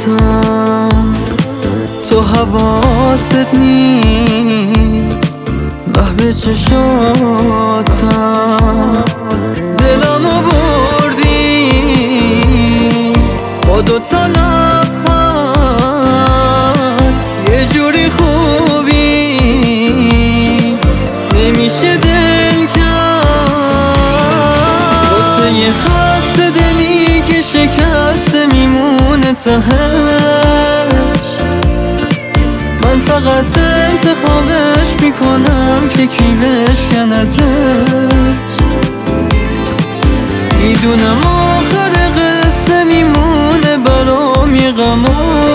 تو حواست نیست محو چشاتم، دلمو بردی با دوتا لبخند، یه جوری خوبی نمیشه دل کرد، واسه یه خسته دلی که شکسته میمونه تهش، من فقط انتخابش میکنم که کی بشکندش. میدونم آخر قصه میمونه برام یه غما،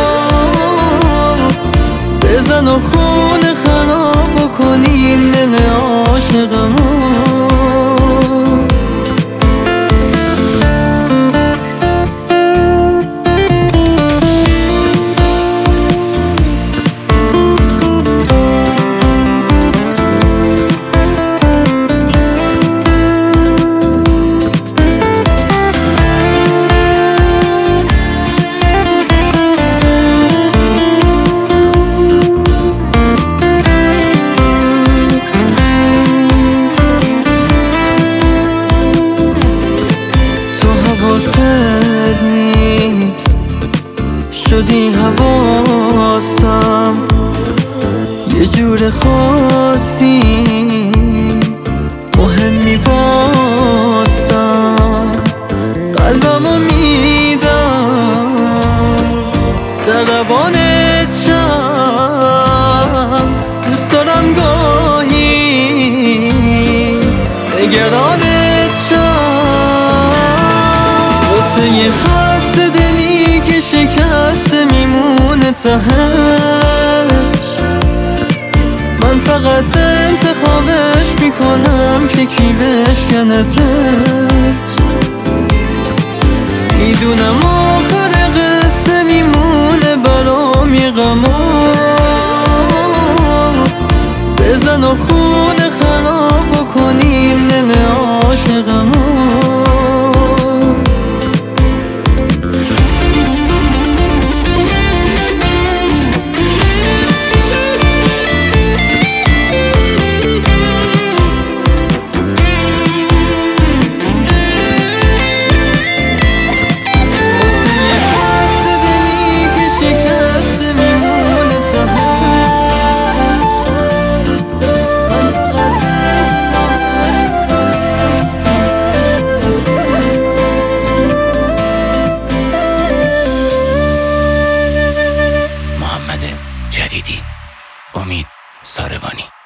بزن و خونه خراب بکنی این دل عاشقمو. حواست نیست شدی حواسم، یه جور خاصی مهمی باسم، قلبمو میدم ضربانت شم، دوست دارم گاهی نگرانت شم، یه خسته دلی که شکسته میمونه تهش، من فقط انتخابش میکنم که کی بشکندش. میدونم آخر قصه میمونه برام یه غما، بزن و خونه خراب بکنی این دل عاشقمو. جدیدی امید ساربانی.